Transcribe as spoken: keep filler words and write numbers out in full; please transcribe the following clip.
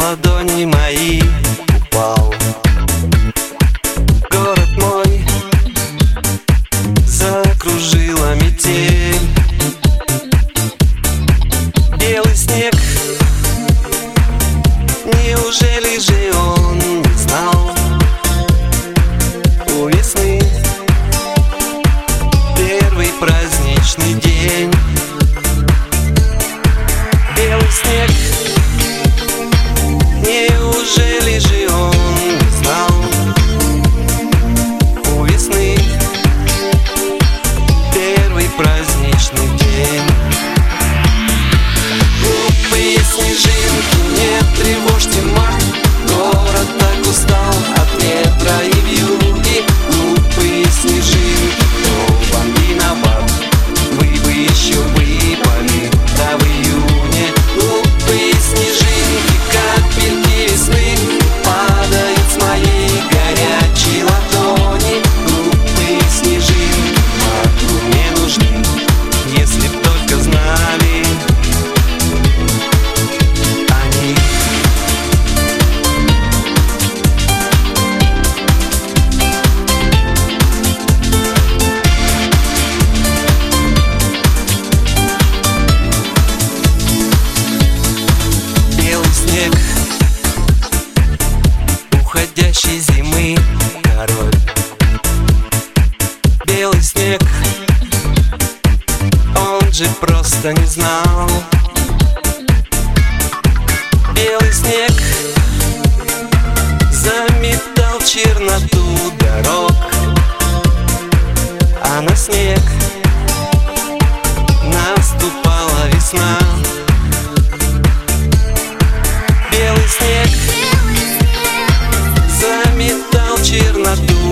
ладони мои упал. Город мой закружила метель. Белый снег, неужели же он не знал? У весны первый праздничный день. Белый снег, неужели же он не знал? У весны первый праздничный день. Глупые снежинки, не тревожьте март. Город так устал от ветра и вьюги. Глупые снежинки, кто вам виноват? Вы бы еще выпали, да в июне. Глупые снежинки, капельки весны, падают с моей горячей ладони. Глупые снежинки вокруг не нужны, если б только знали они. Белый снег уходящей зимы король. Белый снег, он же просто не знал. Белый снег заметал черноту дорог, а на снег наступала весна. Белый снег заметал черноту